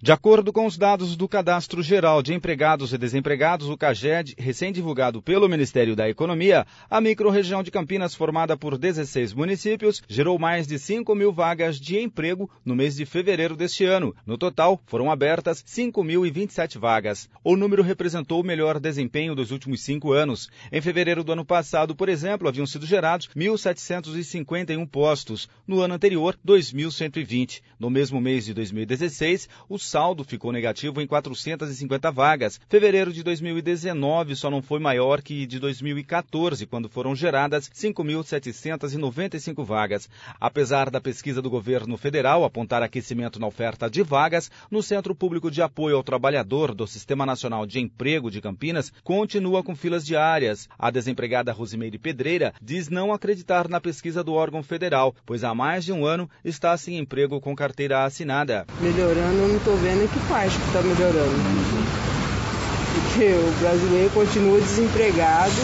De acordo com os dados do Cadastro Geral de Empregados e Desempregados, o CAGED, recém-divulgado pelo Ministério da Economia, a microrregião de Campinas, formada por 16 municípios, gerou mais de 5.000 vagas de emprego no mês de fevereiro deste ano. No total, foram abertas 5.027 vagas. O número representou o melhor desempenho dos últimos 5 anos. Em fevereiro do ano passado, por exemplo, haviam sido gerados 1.751 postos. No ano anterior, 2.120. No mesmo mês de 2016, o saldo ficou negativo em 450 vagas. Fevereiro de 2019 só não foi maior que de 2014, quando foram geradas 5.795 vagas. Apesar da pesquisa do governo federal apontar aquecimento na oferta de vagas, no Centro Público de Apoio ao Trabalhador do Sistema Nacional de Emprego de Campinas continua com filas diárias. A desempregada Rosimeire Pedreira diz não acreditar na pesquisa do órgão federal, pois há mais de um ano está sem emprego com carteira assinada. Melhorando, eu não estou vendo em que parte que está melhorando. Porque o brasileiro continua desempregado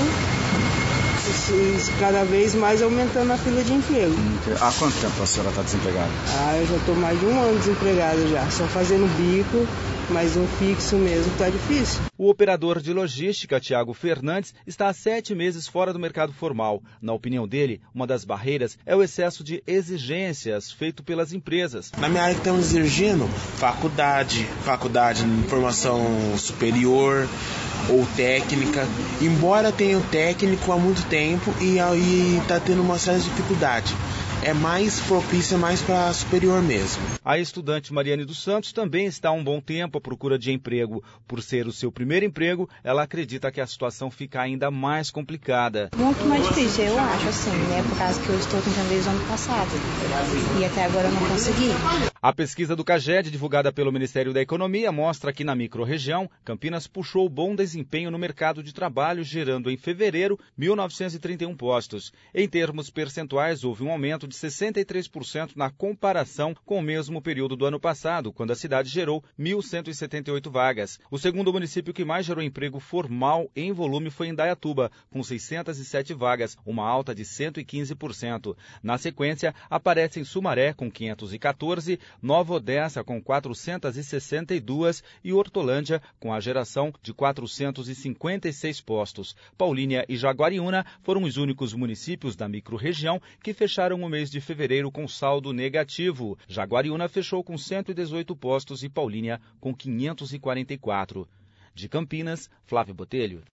e cada vez mais aumentando a fila de emprego. Há quanto tempo a senhora está desempregada? Eu já estou mais de um ano desempregada já, só fazendo bico, mas um fixo mesmo está difícil. O operador de logística, Tiago Fernandes, está há 7 meses fora do mercado formal. Na opinião dele, uma das barreiras é o excesso de exigências feito pelas empresas. Na minha área que estamos exigindo, faculdade de formação superior ou técnica. Embora tenha o técnico há muito tempo e aí está tendo uma série de dificuldade. É mais propícia mais para superior mesmo. A estudante Mariane dos Santos também está há um bom tempo à procura de emprego. Por ser o seu primeiro emprego, ela acredita que a situação fica ainda mais complicada. Muito mais difícil, eu acho, assim, né? Por causa que eu estou tentando desde o ano passado e até agora eu não consegui. A pesquisa do CAGED, divulgada pelo Ministério da Economia, mostra que na microrregião, Campinas puxou bom desempenho no mercado de trabalho, gerando em fevereiro 1.931 postos. Em termos percentuais, houve um aumento de 63% na comparação com o mesmo período do ano passado, quando a cidade gerou 1.178 vagas. O segundo município que mais gerou emprego formal em volume foi Indaiatuba, com 607 vagas, uma alta de 115%. Na sequência, aparecem Sumaré, com 514, Nova Odessa, com 462 e Hortolândia, com a geração de 456 postos. Paulínia e Jaguariúna foram os únicos municípios da microrregião que fecharam o mês de fevereiro com saldo negativo. Jaguariúna fechou com 118 postos e Paulínia com 544. De Campinas, Flávio Botelho.